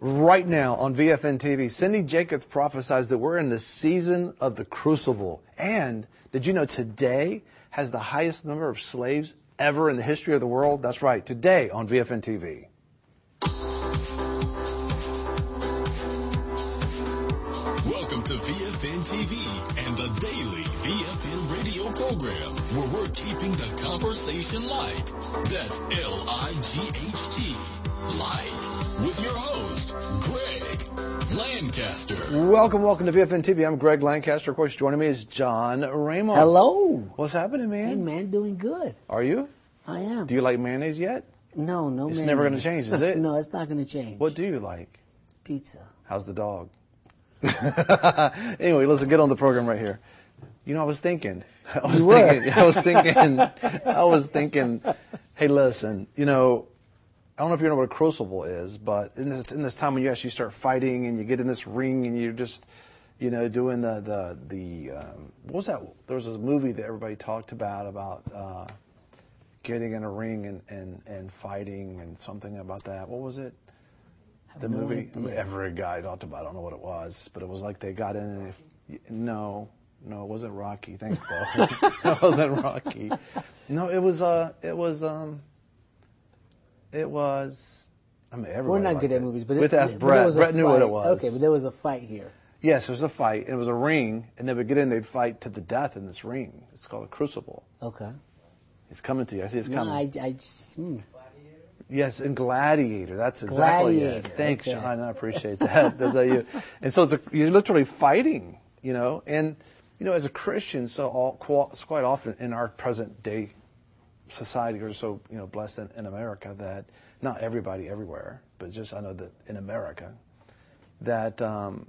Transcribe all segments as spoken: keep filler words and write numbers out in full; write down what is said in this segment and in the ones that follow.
Right now on V F N T V, Cindy Jacobs prophesies that we're in the season of the crucible. And did you know today has the highest number of slaves ever in the history of the world? That's right, today on V F N T V. Welcome to V F N T V and the daily V F N radio program, where we're keeping the conversation light. That's L I G H T, light, with your host, Greg Lancaster. Welcome, welcome to V F N T V. I'm Greg Lancaster. Of course, joining me is John Ramos. Hello. What's happening, man? Hey, man, doing good. Are you? I am. Do you like mayonnaise yet? No, no It's mayonnaise. never going to change, is it? No, it's not going to change. What do you like? Pizza. How's the dog? Anyway, let's get on the program right here. You know, I was thinking, I was You were. thinking, I was thinking, I was thinking, hey, listen, you know, I don't know if you know what a crucible is, but in this in this time when you actually start fighting and you get in this ring and you're just, you know, doing the the the um, what was that? There was this movie that everybody talked about about uh, getting in a ring and, and, and fighting and something about that. What was it? The no movie, idea. every guy talked about. I don't know what it was, but it was like they got in. And if, no, no, it wasn't Rocky. Thanks, Bo. It wasn't Rocky. No, it was. Uh, it was. Um, it was. I mean, everybody. We're not liked good it. at movies, but with it, us, but Brett. there was a Brett knew what fight. it was. Okay, but there was a fight here. Yes, it was a fight. It was a ring, and they would get in. They'd fight to the death in this ring. It's called a crucible. Okay. It's coming to you. I see it's No, coming. I, I just, mm. Yes, and Gladiator. That's exactly Gladiator, it. Thanks, okay. Sean. I appreciate that. That's how you. And so it's a, you're literally fighting, you know. And you know, as a Christian, so all, quite often in our present day society, we're so you know blessed in, in America that not everybody everywhere, but just I know that in America, that um,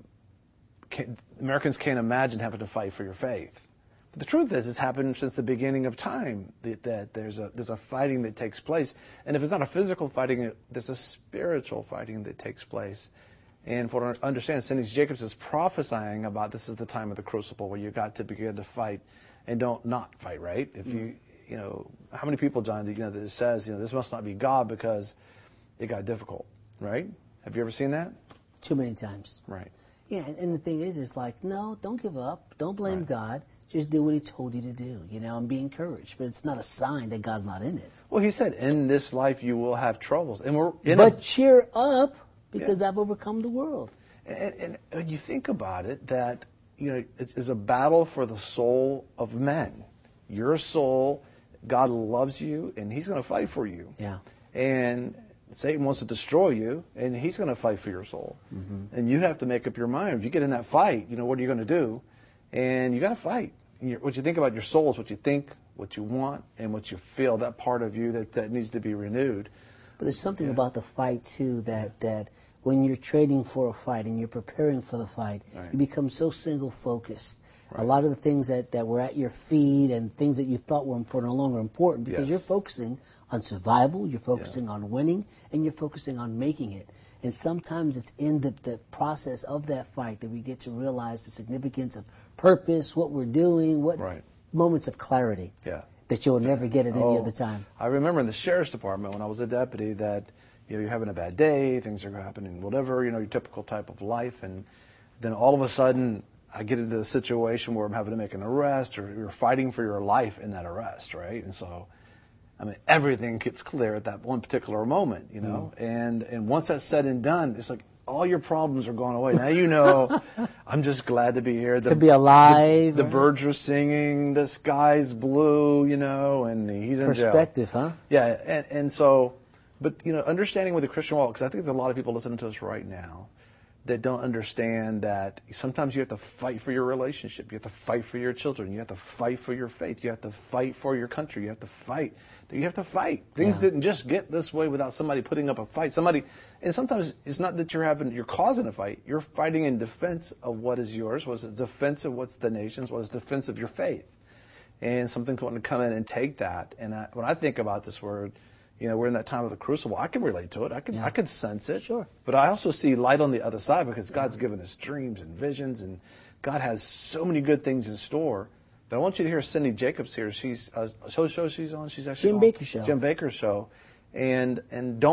can, Americans can't imagine having to fight for your faith. But the truth is, it's happened since the beginning of time that, that there's a there's a fighting that takes place, and if it's not a physical fighting, there's a spiritual fighting that takes place. And for what I understand, Cindy Jacobs is prophesying about this is the time of the crucible where you got to begin to fight, and don't not fight. Right? If you you know how many people, John, you know that it says you know this must not be God because it got difficult. Right? Have you ever seen that? Too many times. Right. Yeah, and, and the thing is, it's like, no, don't give up. Don't blame Right. God. Just do what he told you to do, you know, and be encouraged. But it's not a sign that God's not in it. Well, he said, in this life you will have troubles. And we're in But a, cheer up, because I've overcome the world. and, and when you think about it, that, you know, it's, it's a battle for the soul of men. Your soul, God loves you, and he's going to fight for you. Yeah. And Satan wants to destroy you, and he's going to fight for your soul. Mm-hmm. And you have to make up your mind. If you get in that fight, you know, what are you going to do? And you got to fight. You're, what you think about your soul is what you think, what you want, and what you feel, that part of you that, that needs to be renewed. But there's something Yeah. about the fight, too, that, that when you're training for a fight and you're preparing for the fight, Right. you become so single-focused. Right. A lot of the things that, that were at your feet and things that you thought were important are no longer important because Yes. you're focusing on survival, you're focusing on winning, and you're focusing on making it. And sometimes it's in the, the process of that fight that we get to realize the significance of purpose, what we're doing, what Right. moments of clarity Yeah. that you'll never get at any Oh, other time. I remember in the sheriff's department when I was a deputy that, you know, you're having a bad day, things are happening, whatever, you know, your typical type of life, and then all of a sudden I get into the situation where I'm having to make an arrest, or you're fighting for your life in that arrest, right? And so, I mean, everything gets clear at that one particular moment, you know, mm. and and once that's said and done, it's like all your problems are going away. Now you know, I'm just glad to be here. The, to be alive. The, the birds are singing, the sky's blue, you know, and he's in jail. Perspective, huh? Yeah, and, and so, but, you know, understanding with the Christian walk, because I think there's a lot of people listening to us right now that don't understand that sometimes you have to fight for your relationship. You have to fight for your children. You have to fight for your faith. You have to fight for your country. You have to fight. You have to fight. Things Yeah. didn't just get this way without somebody putting up a fight. Somebody, and sometimes it's not that you're having, you're causing a fight. You're fighting in defense of what is yours, what is defense of what's the nation's, what is defense of your faith. And something's wanting to come in and take that. And I, when I think about this word, you know, we're in that time of the crucible. I can relate to it. I can, Yeah. I can sense it. Sure. But I also see light on the other side because God's given us dreams and visions, and God has so many good things in store. But I want you to hear Cindy Jacobs here. She's uh, so show she's on. She's actually Jim on Baker Show. Jim Baker Show, and and don't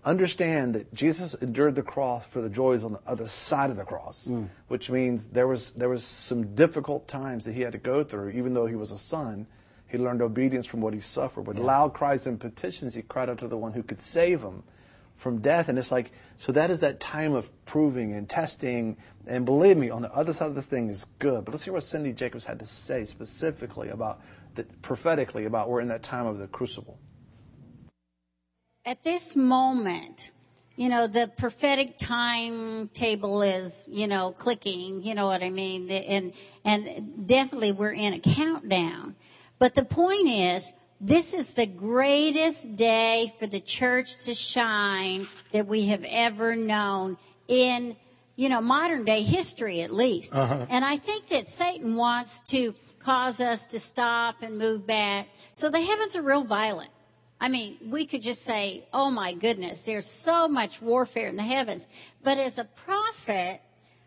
understand that Jesus endured the cross for the joys on the other side of the cross, mm. which means there was there was some difficult times that he had to go through. Even though he was a son, he learned obedience from what he suffered. With yeah. loud cries and petitions, he cried out to the one who could save him from death. And it's like, so that is that time of proving and testing. And believe me, on the other side of the thing is good. But let's hear what Cindy Jacobs had to say specifically about, the, prophetically, about we're in that time of the crucible. At this moment, you know, the prophetic timetable is, you know, clicking, you know what I mean? And, and definitely we're in a countdown. But the point is, this is the greatest day for the church to shine that we have ever known in, you know, modern day history at least. Uh-huh. And I think that Satan wants to cause us to stop and move back. So the heavens are real violent. I mean, we could just say, oh my goodness, there's so much warfare in the heavens. But as a prophet,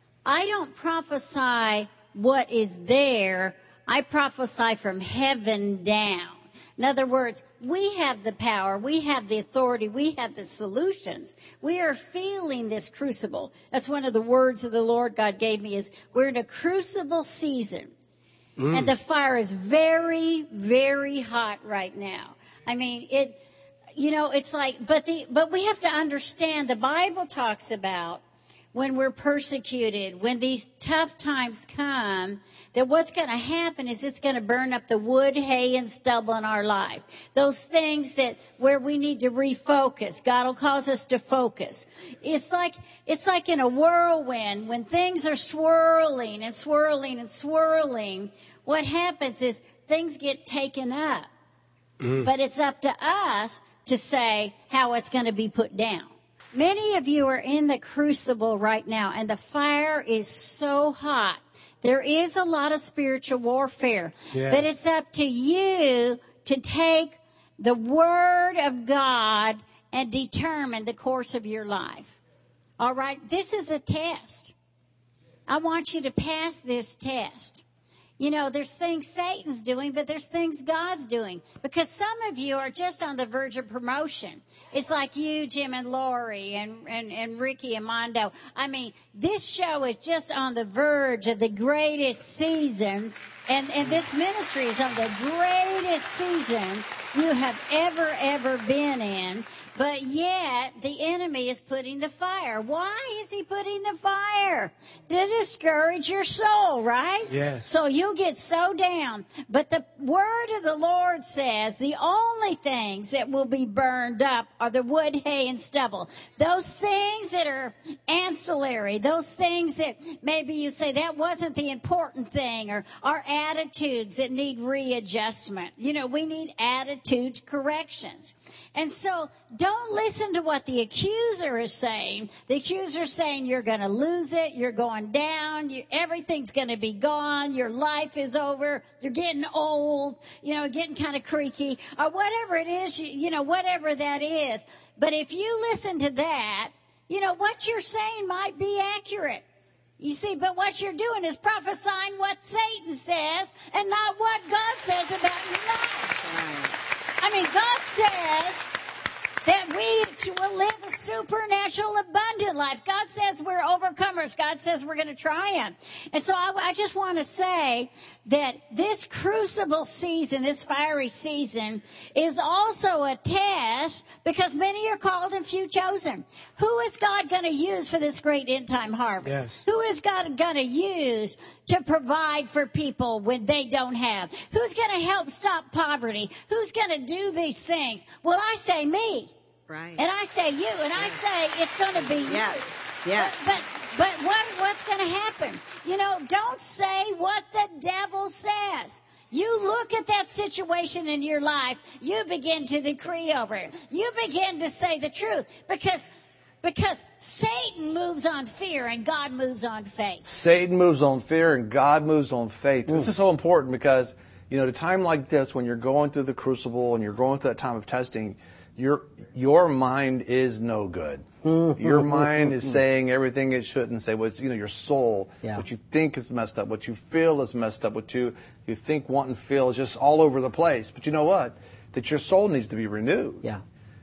I don't prophesy what is there. I prophesy from heaven down. In other words, we have the power, we have the authority, we have the solutions. We are feeling this crucible. That's one of the words of the Lord God gave me, is we're in a crucible season. Mm. And the fire is very, very hot right now. I mean, it, you know, it's like, but the, but we have to understand, the Bible talks about when we're persecuted, when these tough times come, that what's going to happen is it's going to burn up the wood, hay, and stubble in our life. Those things that where we need to refocus. God will cause us to focus. It's like, it's like in a whirlwind, when things are swirling and swirling and swirling, what happens is things get taken up. Mm. But it's up to us to say how it's going to be put down. Many of you are in the crucible right now, and the fire is so hot. There is a lot of spiritual warfare, yeah. but it's up to you to take the Word of God and determine the course of your life. All right? This is a test. I want you to pass this test. You know, there's things Satan's doing, but there's things God's doing. Because some of you are just on the verge of promotion. It's like you, Jim and Lori, and, and, and Ricky and Mondo. I mean, this show is just on the verge of the greatest season. And, and this ministry is on the greatest season you have ever, ever been in. But yet, the enemy is putting the fire. Why is he putting the fire? To discourage your soul, right? Yes. So you get so down. But the word of the Lord says the only things that will be burned up are the wood, hay, and stubble. Those things that are ancillary, those things that maybe you say that wasn't the important thing, or our attitudes that need readjustment. You know, we need attitude corrections. And so don't listen to what the accuser is saying. The accuser is saying you're going to lose it, you're going down, you, everything's going to be gone, your life is over, you're getting old, you know, getting kind of creaky, or whatever it is, you, you know, whatever that is. But if you listen to that, you know, what you're saying might be accurate. You see, but what you're doing is prophesying what Satan says and not what God says about your life. I mean, God says that we will live a supernatural, abundant life. God says we're overcomers. God says we're going to triumph. And so I, I just want to say that this crucible season, this fiery season, is also a test, because many are called and few chosen. Who is God going to use for this great end time harvest? Yes. Who is God going to use to provide for people when they don't have? Who's going to help stop poverty? Who's going to do these things? Well, I say me. Right. And I say you. And I say it's going to be yeah. you. Yeah. But, but, but what, what's going to happen? You know, don't say what the devil says. You look at that situation in your life, you begin to decree over it. You begin to say the truth, because Because Satan moves on fear and God moves on faith. Satan moves on fear and God moves on faith. Mm. This is so important because, you know, at a time like this, when you're going through the crucible and you're going through that time of testing, your your mind is no good. Your mind is saying everything it shouldn't say. What's, you know, your soul, yeah. what you think is messed up, what you feel is messed up, what you, you think, want, and feel is just all over the place. But you know what? That your soul needs to be renewed. Yeah.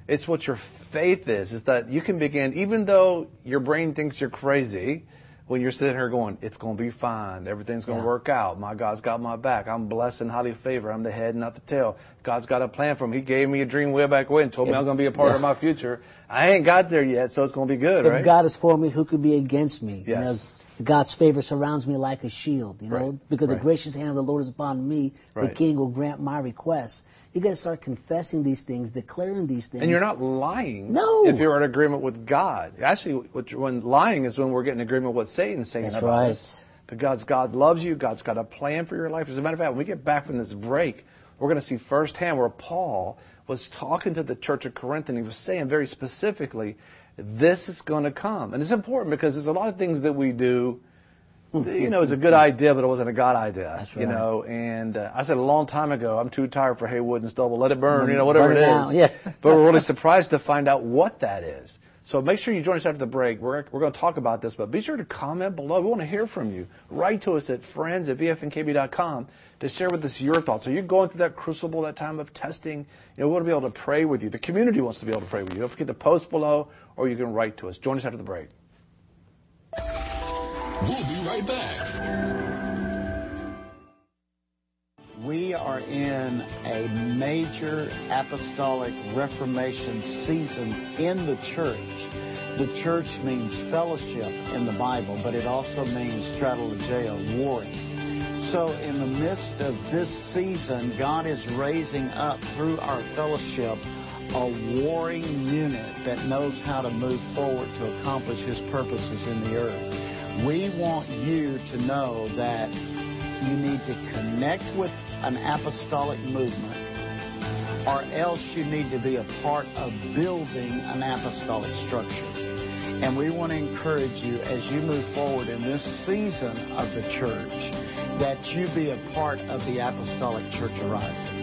It's what your faith is, is that you can begin, even though your brain thinks you're crazy, when you're sitting here going, it's going to be fine. Everything's going to Yeah. work out. My God's got my back. I'm blessed and highly favored. I'm the head, not the tail. God's got a plan for me. He gave me a dream way back when, told me I'm going to be a part yeah. of my future. I ain't got there yet, so it's going to be good, If right? God is for me, who could be against me? You know, Yes. God's favor surrounds me like a shield, you know, Right. because Right. the gracious hand of the Lord is upon me. The Right. King will grant my requests. You got to start confessing these things, declaring these things. And you're not lying No. if you're in agreement with God. Actually, what, when lying is when we're getting agreement with what Satan's saying That's about right. us. Because God loves you. God's got a plan for your life. As a matter of fact, when we get back from this break, we're going to see firsthand where Paul was talking to the church of Corinth, and he was saying very specifically, this is going to come. And it's important because there's a lot of things that we do, you know, it's a good idea, but it wasn't a God idea. That's You right. know, and uh, I said a long time ago, I'm too tired for haywood and stubble. Let it burn, you know, whatever Burn it it is. down, yeah. But we're really surprised to find out what that is. So make sure you join us after the break. We're, we're going to talk about this, but be sure to comment below. We want to hear from you. Write to us at friends at v f n k b dot com to share with us your thoughts. Are you going through that crucible, that time of testing? You know, we want to be able to pray with you. The community wants to be able to pray with you. Don't forget to post below, or you can write to us. Join us after the break. We'll be right back. We are in a major apostolic reformation season in the church. The church means fellowship in the Bible, but it also means strategeo, warring. So in the midst of this season, God is raising up through our fellowship a warring unit that knows how to move forward to accomplish His purposes in the earth. We want you to know that you need to connect with an apostolic movement, or else you need to be a part of building an apostolic structure. And we want to encourage you as you move forward in this season of the church that you be a part of the apostolic church arising.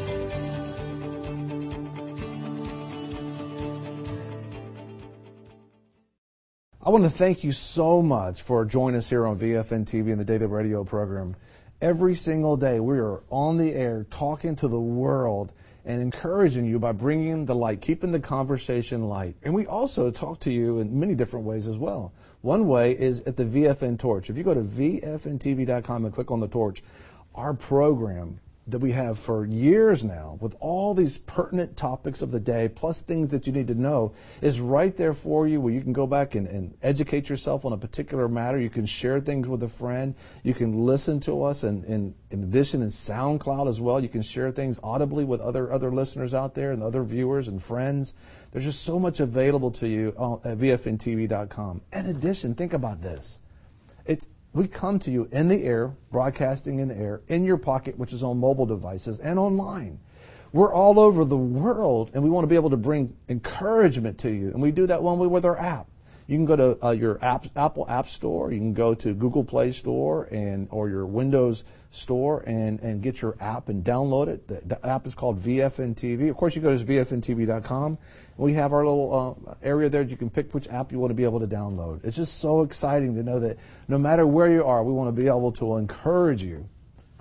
I want to thank you so much for joining us here on V F N T V and the Daily Radio program. Every single day we are on the air talking to the world and encouraging you by bringing the light, keeping the conversation light. And we also talk to you in many different ways as well. One way is at the V F N Torch. If you go to v f n t v dot com and click on the torch, our program that we have for years now with all these pertinent topics of the day, plus things that you need to know, is right there for you, where you can go back and, and educate yourself on a particular matter. You can share things with a friend. You can listen to us, and, and in addition in SoundCloud as well. You can share things audibly with other, other listeners out there and other viewers and friends. There's just so much available to you at v f n t v dot com. In addition, think about this. It's We come to you in the air, broadcasting in the air, in your pocket, which is on mobile devices, and online. We're all over the world, and we want to be able to bring encouragement to you. And we do that one way with our app. You can go to uh, your app, Apple App Store. You can go to Google Play Store and or your Windows Store and, and get your app and download it. The, the app is called V F N T V. Of course, you go to v f n t v dot com. We have our little uh, area there that you can pick which app you want to be able to download. It's just so exciting to know that no matter where you are, we want to be able to encourage you.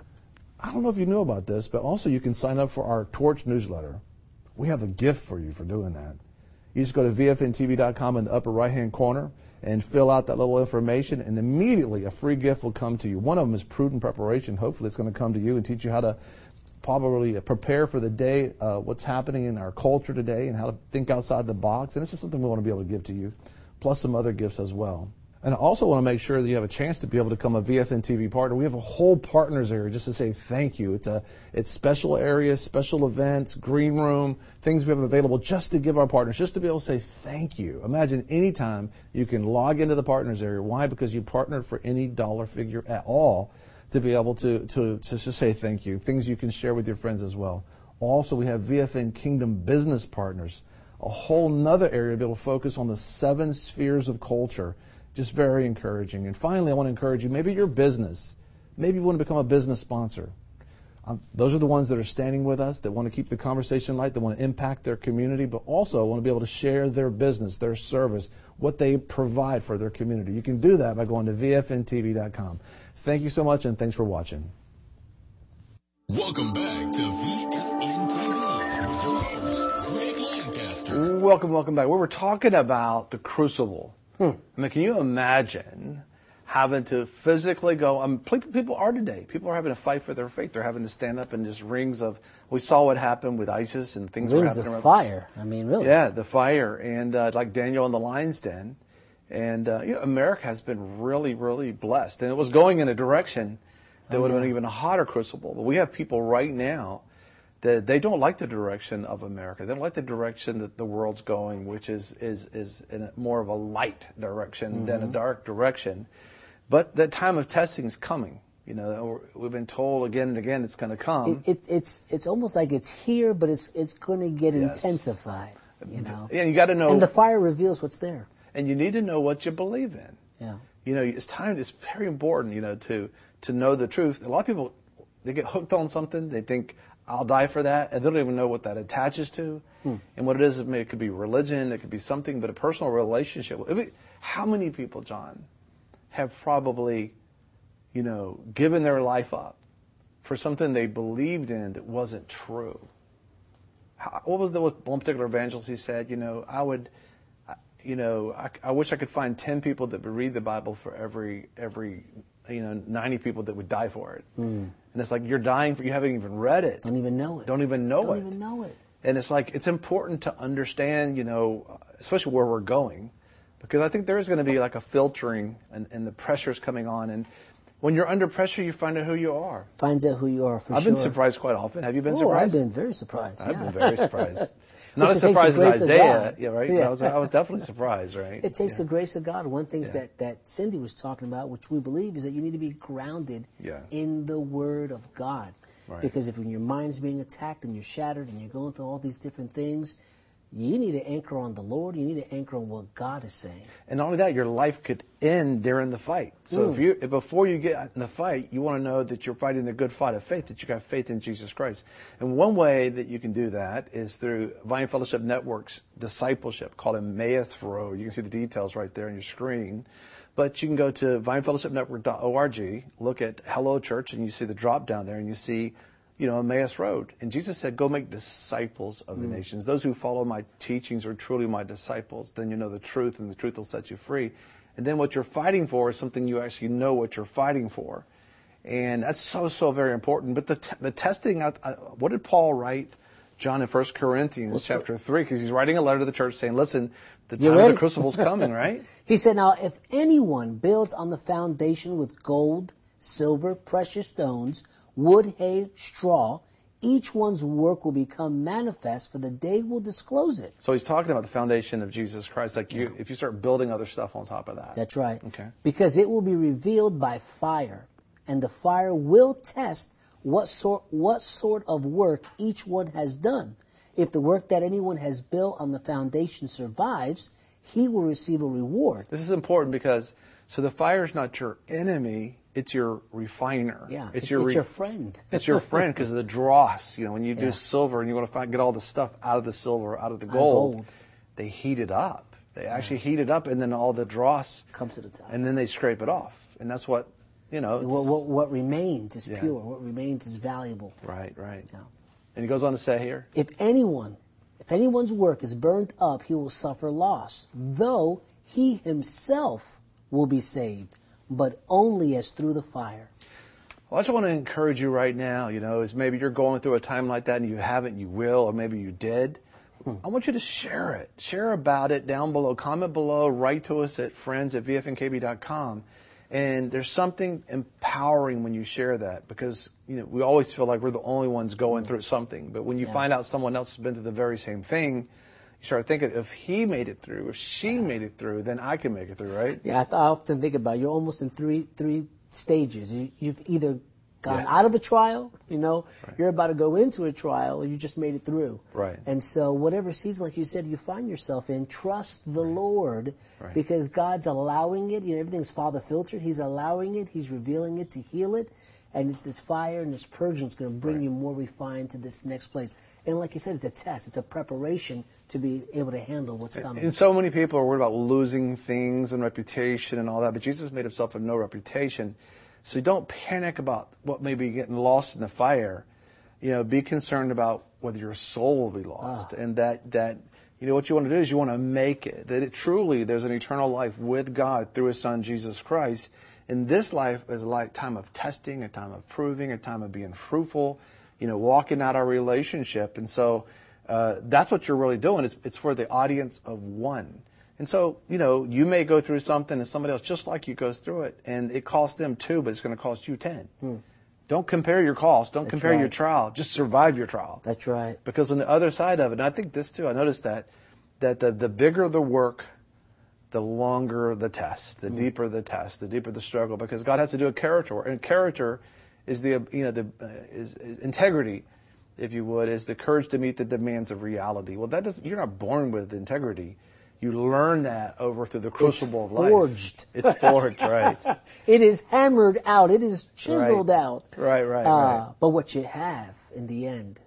I don't know if you knew about this, but also you can sign up for our Torch newsletter. We have a gift for you for doing that. You just go to v f n t v dot com in the upper right-hand corner and fill out that little information, and immediately a free gift will come to you. One of them is Prudent Preparation. Hopefully it's going to come to you and teach you how to probably prepare for the day, uh, what's happening in our culture today, and how to think outside the box. And it's just something we want to be able to give to you, plus some other gifts as well. And I also want to make sure that you have a chance to be able to become a V F N T V partner. We have a whole partners area just to say thank you. It's a it's special areas, special events, green room, things we have available just to give our partners, just to be able to say thank you. Imagine anytime you can log into the partners area. Why? Because you partnered for any dollar figure at all to be able to, to, to just say thank you. Things you can share with your friends as well. Also, we have V F N Kingdom Business Partners, a whole nother area to be able to focus on the seven spheres of culture. Just very encouraging. And finally, I want to encourage you, maybe your business, maybe you want to become a business sponsor. Um, those are the ones that are standing with us, that want to keep the conversation light, that want to impact their community, but also want to be able to share their business, their service, what they provide for their community. You can do that by going to v f n t v dot com. Thank you so much, and thanks for watching. Welcome back to V F N T V with your host, Greg Lancaster. Welcome, welcome back. We were talking about the crucible. Hmm. I mean, can you imagine having to physically go? Um, people are today. People are having to fight for their faith. They're having to stand up in just rings of. We saw what happened with ISIS and things rings were happening. Rings of around. fire. I mean, really. Yeah, the fire, and uh, like Daniel in the lion's den, and uh, you know, America has been really, really blessed, and it was going in a direction that oh, would have yeah. been even a hotter crucible. But we have people right now that they don't like the direction of America. They don't like the direction that the world's going, which is is is in a, more of a light direction mm-hmm. than a dark direction. But the time of testing is coming. You know, we've been told again and again it's going to come. It, it, it's it's almost like it's here, but it's it's going to get yes. intensified. You know, and you got to know. And the fire reveals what's there. And you need to know what you believe in. Yeah. You know, it's time. It's very important. You know, to to know the truth. A lot of people, they get hooked on something. They think, I'll die for that, and they don't even know what that attaches to. Hmm. And what it is, it could be religion, it could be something, but a personal relationship. I mean, how many people, John, have probably, you know, given their life up for something they believed in that wasn't true? How, what was the one particular evangelist he said? You know, I would, you know, I, I wish I could find ten people that would read the Bible for every every. you know, ninety people that would die for it. Mm. And it's like, you're dying for, you haven't even read it. Don't even know it. Don't even know Don't it. Don't even know it. And it's like, it's important to understand, you know, especially where we're going, because I think there is going to be like a filtering and, and the pressure's coming on. And when you're under pressure, you find out who you are. Finds out who you are for I've sure. I've been surprised quite often. Have you been oh, surprised? I've been very surprised. I've yeah. been very surprised. Not Listen, as surprised as Isaiah, yeah, right? Yeah. I was, I was definitely surprised, right? It takes yeah. the grace of God. One thing yeah. that, that Cindy was talking about, which we believe, is that you need to be grounded yeah. in the Word of God. Right. Because if when your mind's being attacked and you're shattered and you're going through all these different things, you need to anchor on the Lord. You need to anchor on what God is saying. And not only that, your life could end during the fight. So mm. if you before you get in the fight, you want to know that you're fighting the good fight of faith, that you got faith in Jesus Christ. And one way that you can do that is through Vine Fellowship Network's discipleship called Emmaus Road. You can see the details right there on your screen. But you can go to vine fellowship network dot org, look at Hello Church, and you see the drop down there, and you see, you know, Emmaus Road. And Jesus said, go make disciples of the mm. nations. Those who follow my teachings are truly my disciples. Then you know the truth, and the truth will set you free. And then what you're fighting for is something you actually know what you're fighting for. And that's so, so very important. But the t- the testing, I, I, what did Paul write, John, in First Corinthians What's chapter that? three? Because he's writing a letter to the church saying, listen, the time of the crucible's coming, right? He said, now, if anyone builds on the foundation with gold, silver, precious stones, wood, hay, straw, each one's work will become manifest, for the day will disclose it. So he's talking about the foundation of Jesus Christ. Like you, if you start building other stuff on top of that. That's right. Okay. Because it will be revealed by fire, and the fire will test what sort what sort of work each one has done. If the work that anyone has built on the foundation survives, he will receive a reward. This is important because, so the fire is not your enemy, it's your refiner. Yeah, it's, it's your, it's re- your friend. It's your friend because the dross, you know, when you yeah. do silver and you want to find, get all the stuff out of the silver, out of the gold, gold. they heat it up. They actually yeah. heat it up, and then all the dross comes to the top. And then they scrape it off. And that's what, you know. What, what, what remains is yeah. pure. What remains is valuable. Right, right. Yeah. And he goes on to say here, If anyone, if anyone's work is burned up, he will suffer loss, though he himself will be saved, but only as through the fire. Well, I just want to encourage you right now, you know, as maybe you're going through a time like that and you haven't, you will, or maybe you did. Hmm. I want you to share it. Share about it down below. Comment below. Write to us at friends at v f n k b dot com. And there's something empowering when you share that, because, you know, we always feel like we're the only ones going through something. But when you yeah. find out someone else has been through the very same thing, you start thinking, if he made it through, if she made it through, then I can make it through, right? Yeah, I, th- I often think about it. You're almost in three three stages. You, you've either gone yeah. out of a trial, you know, right. you're about to go into a trial, or you just made it through. Right. And so whatever season, like you said, you find yourself in, trust the right. Lord, right. because God's allowing it. You know, everything's Father filtered. He's allowing it. He's revealing it to heal it. And it's this fire and this purging is going to bring right. you more refined to this next place. And like you said, it's a test. It's a preparation to be able to handle what's coming. And so many people are worried about losing things and reputation and all that, but Jesus made himself of no reputation. So don't panic about what may be getting lost in the fire. You know, be concerned about whether your soul will be lost, ah. and that, that You know, what you want to do is you want to make it, that it truly, there's an eternal life with God through His Son, Jesus Christ. And this life is a like time of testing, a time of proving, a time of being fruitful, you know, walking out our relationship. And so uh, that's what you're really doing. It's, it's for the audience of one. And so, you know, you may go through something and somebody else just like you goes through it, and it costs them two, but it's going to cost you ten. Hmm. Don't compare your cost. Don't That's compare right. your trial. Just survive your trial. That's right. Because on the other side of it, and I think this too, I noticed that, that the, the bigger the work, the longer the test, the mm. deeper the test, the deeper the struggle, because God has to do a character work. And character is the, you know, the uh, is, is integrity, if you would, is the courage to meet the demands of reality. Well, that doesn't, you're not born with integrity. You learn that over through the crucible it's of life. Forged. It's forged, right. It is hammered out. It is chiseled right. out. Right, right, uh, right. But what you have in the end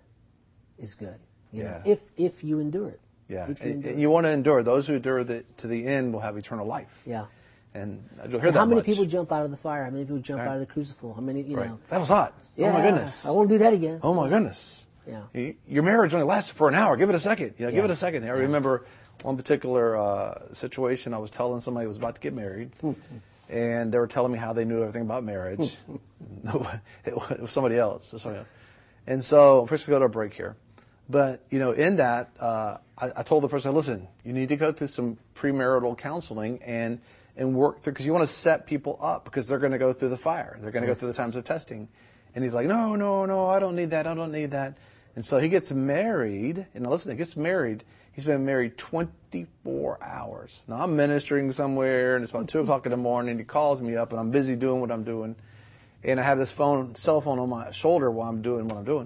is good. You yeah. know, if if you endure it. Yeah. If you, and, and you want to endure. Those who endure the, to the end will have eternal life. Yeah. And I don't hear and that how many much. people jump out of the fire? How many people jump right. out of the crucible? How many, you right. know? That was hot. Yeah, oh, my goodness. I won't do that again. Oh, my goodness. Yeah. Your marriage only lasted for an hour. Give it a second. You know, yeah. Give it a second. I yeah. remember one particular uh, situation. I was telling somebody who was about to get married, and they were telling me how they knew everything about marriage. No, it was somebody else. Somebody else. And so, first, go to a break here. But, you know, in that, uh, I, I told the person, listen, you need to go through some premarital counseling and, and work through, because you want to set people up, because they're going to go through the fire. They're going to yes. go through the times of testing. And he's like, no, no, no, I don't need that. I don't need that. And so he gets married, and listen, he gets married. He's been married twenty-four hours. Now, I'm ministering somewhere, and it's about two o'clock in the morning. He calls me up, and I'm busy doing what I'm doing. And I have this phone, cell phone on my shoulder while I'm doing what I'm doing.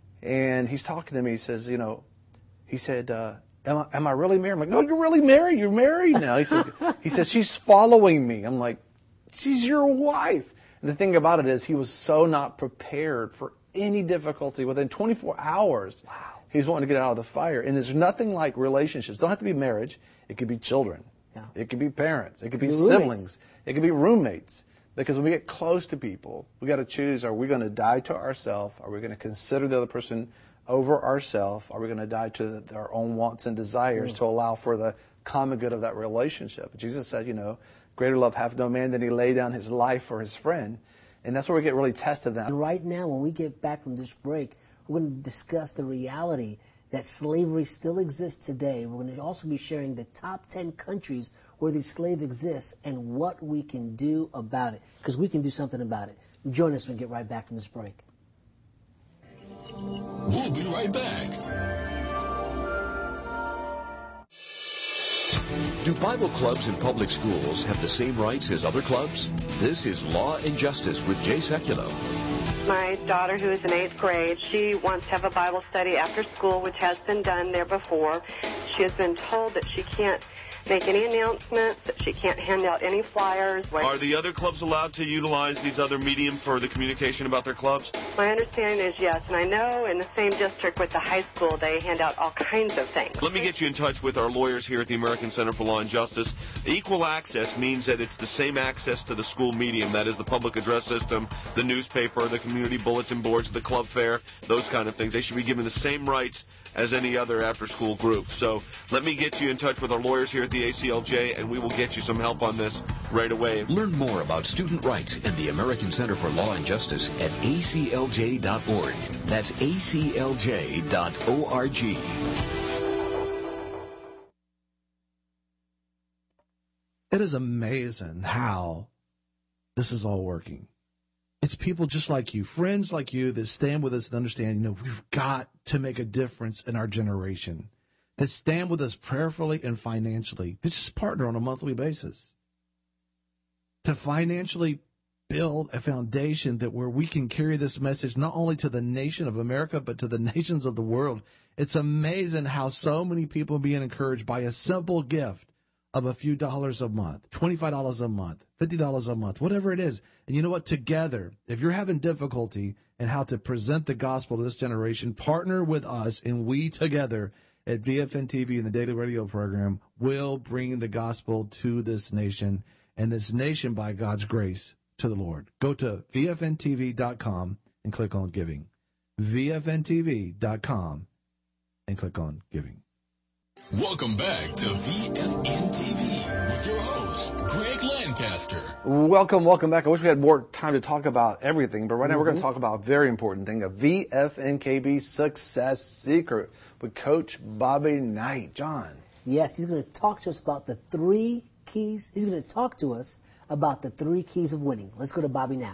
And he's talking to me. He says, you know, he said, uh, am I, am I really married? I'm like, no, you're really married. You're married now. He said, he said, she's following me. I'm like, she's your wife. And the thing about it is he was so not prepared for any difficulty. Within twenty-four hours, wow. He's wanting to get out of the fire. And there's nothing like relationships. It don't have to be marriage. It could be children. Yeah. It could be parents. It could be Your siblings. roommates. It could be roommates. Because when we get close to people, we got to choose, are we going to die to ourselves? Are we going to consider the other person over ourselves? Are we going to die to the, our own wants and desires mm. to allow for the common good of that relationship? Jesus said, you know, greater love hath no man than he lay down his life for his friend. And that's where we get really tested now. Right now, when we get back from this break, we're going to discuss the reality that slavery still exists today. We're going to also be sharing the top ten countries where the slave exists and what we can do about it, because we can do something about it. Join us when we get right back from this break. We'll be right back. Do Bible clubs in public schools have the same rights as other clubs? This is Law and Justice with Jay Sekulow. My daughter, who is in eighth grade, she wants to have a Bible study after school, which has been done there before. She has been told that she can't make any announcements, that she can't hand out any flyers. Are the other clubs allowed to utilize these other medium for the communication about their clubs? My understanding is yes, and I know in the same district with the high school, they hand out all kinds of things. Let me get you in touch with our lawyers here at the American Center for Law and Justice. Equal access means that it's the same access to the school medium, that is the public address system, the newspaper, the community bulletin boards, the club fair, those kind of things. They should be given the same rights as any other after-school group. So let me get you in touch with our lawyers here at the A C L J, and we will get you some help on this right away. Learn more about student rights and the American Center for Law and Justice at A C L J dot org. That's A C L J dot org. It is amazing how this is all working. It's people just like you, friends like you, that stand with us and understand, you know, we've got to make a difference in our generation, that stand with us prayerfully and financially, to just partner on a monthly basis, to financially build a foundation that where we can carry this message not only to the nation of America, but to the nations of the world. It's amazing how so many people are being encouraged by a simple gift of a few dollars a month, twenty-five dollars a month, fifty dollars a month, whatever it is. And you know what? Together, if you're having difficulty in how to present the gospel to this generation, partner with us, and we together at V F N T V and the Daily Radio program will bring the gospel to this nation, and this nation, by God's grace, to the Lord. Go to V F N T V dot com and click on giving. V F N T V dot com and click on giving. Welcome back to V F N T V with your host, Greg Lancaster. Welcome, welcome back. I wish we had more time to talk about everything, but right now Mm-hmm. we're going to talk about a very important thing, a V F N K B success secret with Coach Bobby Knight. John. Yes, he's going to talk to us about the three keys. He's going to talk to us about the three keys of winning. Let's go to Bobby now.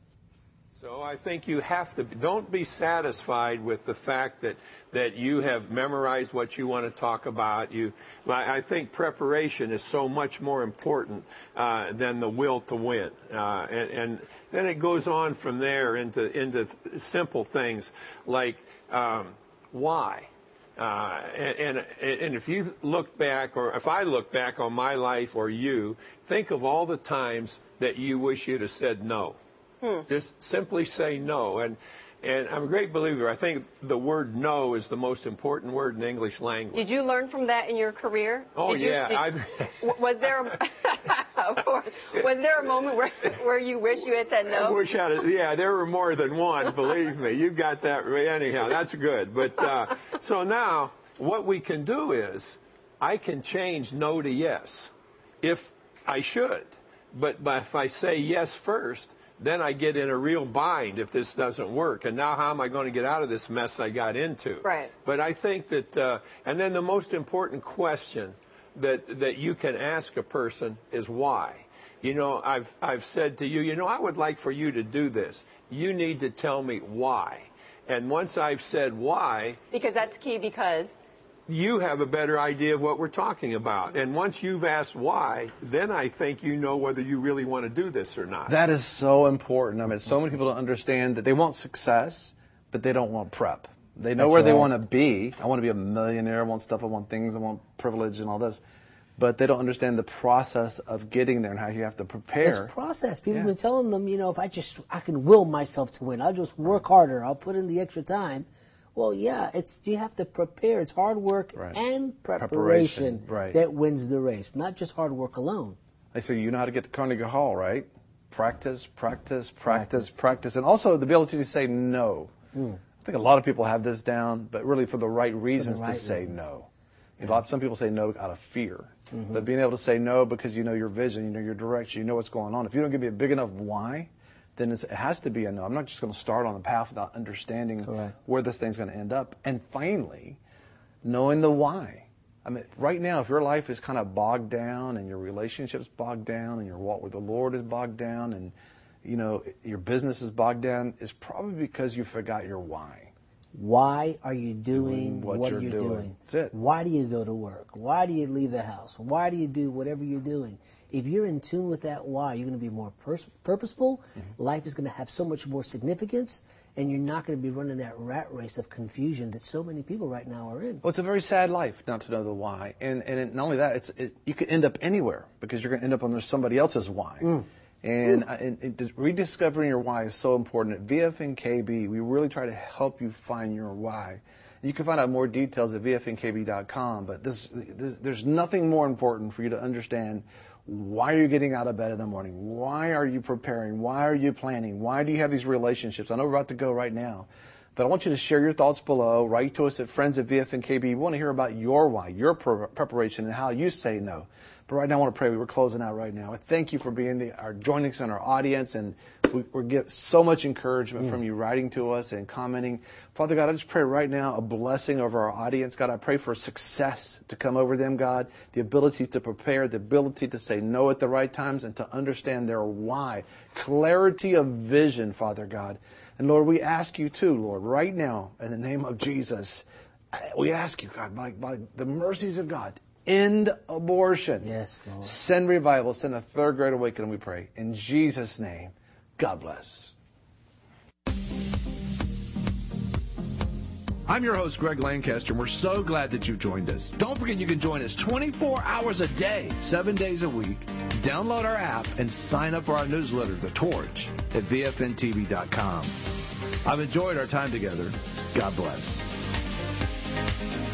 So I think you have to, don't be satisfied with the fact that, that you have memorized what you want to talk about. You, I think preparation is so much more important uh, than the will to win. Uh, and, and then it goes on from there into, into simple things like um, why. Uh, and, and, and if you look back, or if I look back on my life or you, think of all the times that you wish you'd have said no. Hmm. Just simply say no. And and I'm a great believer. I think the word no is the most important word in the English language. Did you learn from that in your career? Oh, did you, yeah. Did, was there a, of course, was there a moment where, where you wish you had said no? I wish I'd, yeah, there were more than one, believe me. You got that. Anyhow, that's good. But uh, so now what we can do is I can change no to yes if I should. But, but if I say yes first, then I get in a real bind if this doesn't work. And now how am I going to get out of this mess I got into? Right. But I think that, uh, and then the most important question that, that you can ask a person is why. You know, I've, I've said to you, you know, I would like for you to do this. You need to tell me why. And once I've said why. Because that's key, because you have a better idea of what we're talking about. And once you've asked why, then I think you know whether you really want to do this or not. That is so important. I mean, so many people don't understand that they want success, but they don't want prep. They know That's where they right. want to be. I want to be a millionaire. I want stuff. I want things. I want privilege and all this. But they don't understand the process of getting there and how you have to prepare. It's a process. People have Yeah. been telling them, you know, if I just, I can will myself to win. I'll just work harder. I'll put in the extra time. Well, yeah, it's you have to prepare. It's hard work Right. and Preparation, preparation, right. that wins the race, not just hard work alone. They say you know how to get to Carnegie Hall, right? Practice, practice, practice, Practice. practice. And also the ability to say no. Mm. I think a lot of people have this down, but really for the right reasons right to say reasons. no. A lot, some people say no out of fear. Mm-hmm. But being able to say no because you know your vision, you know your direction, you know what's going on. If you don't give me a big enough why, then it's, it has to be a no. I'm not just going to start on the path without understanding Correct. where this thing's going to end up. And finally, knowing the why. I mean, right now, if your life is kind of bogged down and your relationship's bogged down and your walk with the Lord is bogged down and, you know, your business is bogged down, it's probably because you forgot your why. Why are you doing, Doing what what you're you're doing. doing? That's it. Why do you go to work? Why do you leave the house? Why do you do whatever you're doing? If you're in tune with that why, you're going to be more pers- purposeful. Mm-hmm. Life is going to have so much more significance, and you're not going to be running that rat race of confusion that so many people right now are in. Well, it's a very sad life not to know the why. And and it, not only that, it's it, you could end up anywhere because you're going to end up on somebody else's why. Mm. And, uh, and, and just rediscovering your why is so important. At V F N K B, we really try to help you find your why. You can find out more details at V F N K B dot com, but this, this, there's nothing more important for you to understand why are you getting out of bed in the morning? Why are you preparing? Why are you planning? Why do you have these relationships? I know we're about to go right now, but I want you to share your thoughts below. Write to us at friends at V F N K B. We want to hear about your why, your pre- preparation, and how you say no. But right now, I want to pray. We're closing out right now. I thank you for being the, our joining us in our audience, and we, we get so much encouragement mm. from you writing to us and commenting. Father God, I just pray right now a blessing over our audience. God, I pray for success to come over them, God, the ability to prepare, the ability to say no at the right times, and to understand their why, clarity of vision, Father God. And Lord, we ask you too, Lord, right now, in the name of Jesus, we ask you, God, by, by the mercies of God, end abortion. Yes, Lord. Send revival. Send a third great awakening, we pray. In Jesus' name, God bless. I'm your host, Greg Lancaster, and we're so glad that you joined us. Don't forget you can join us twenty-four hours a day, seven days a week. Download our app and sign up for our newsletter, The Torch, at V F N T V dot com. I've enjoyed our time together. God bless.